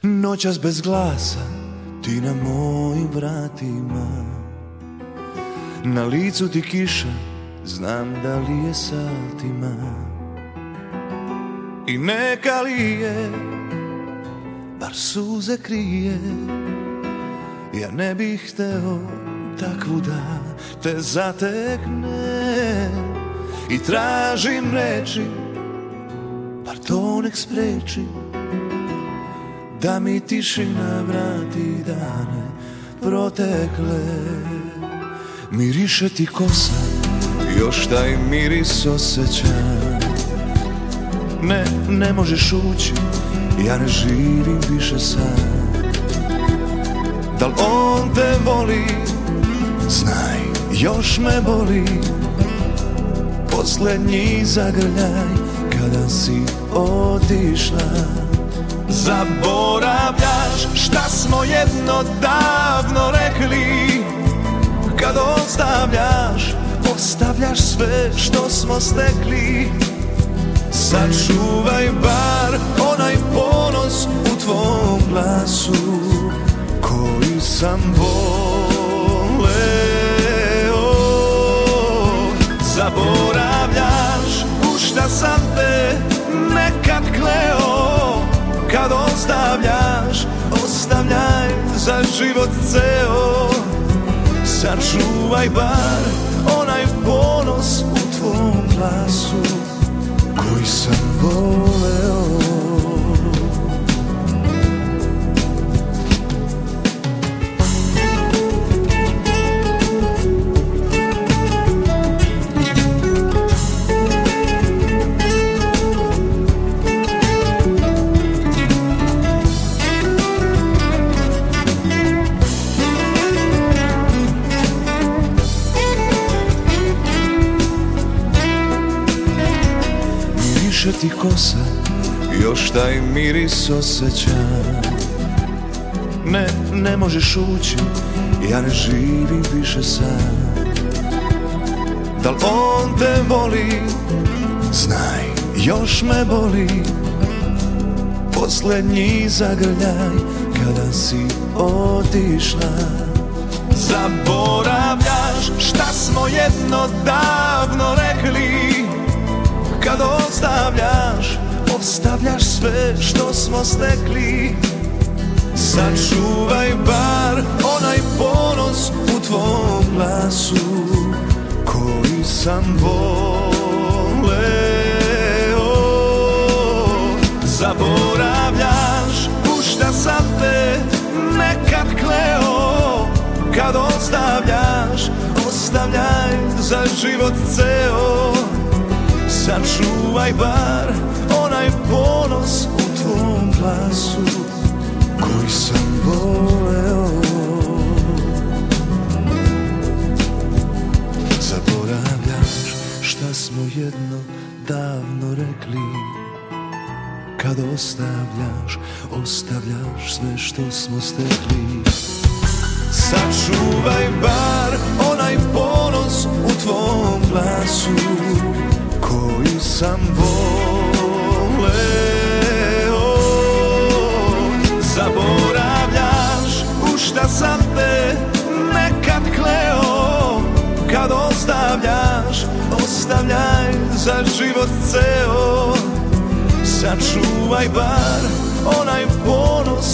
Noćas bez glasa, ti na mojim vratima. Na licu ti kiša, znam da li je satima. I neka li je, bar suze krije. Ja ne bih hteo takvu da te zatekne. I tražim reči, bar to nek spreči, da mi tišina vrati dane protekle. Miriše ti kosa, još taj miris osjećam. Ne možeš ući, ja ne živim više sam. Da li on te voli, znaj, još me boli. Posljednji zagrljaj kada si otišla. Zaboravljaš šta smo jedno davno rekli. Kad ostavljaš, ostavljaš sve što smo stekli. Sačuvaj bar onaj ponos u tvom glasu koji sam voleo. Zaboravljaš u šta sam te nekad kleo. Kad ostavljaš, ostavljaj za život ceo. Sačuvaj bar onaj ponos u tvom glasu koji sam voleo. Miriše ti kosa, još taj miris osjećam. Ne možeš ući, ja ne živim više sam. Da li on te voli, znaj, još me boli. Posljednji zagrljaj kada si otišla. Zaboravljaš šta smo jedno davno rekli. Kad ostavljaš, ostavljaš sve što smo stekli. Sačuvaj bar onaj ponos u tvom glasu koji sam voleo. Zaboravljaš u šta sam te nekad kleo. Kad ostavljaš, ostavljaj za život ceo. Sačuvaj bar onaj ponos u tvom glasu koji sam voleo. Zaboravljaš šta smo jedno davno rekli. Kad ostavljaš, ostavljaš sve što smo stekli. Sačuvaj bar onaj ponos u tvom glasu koji sam voleo. Zaboravljaš u šta sam te nekad kleo. Kad ostavljaš, ostavljaj za život ceo. Sačuvaj bar onaj ponos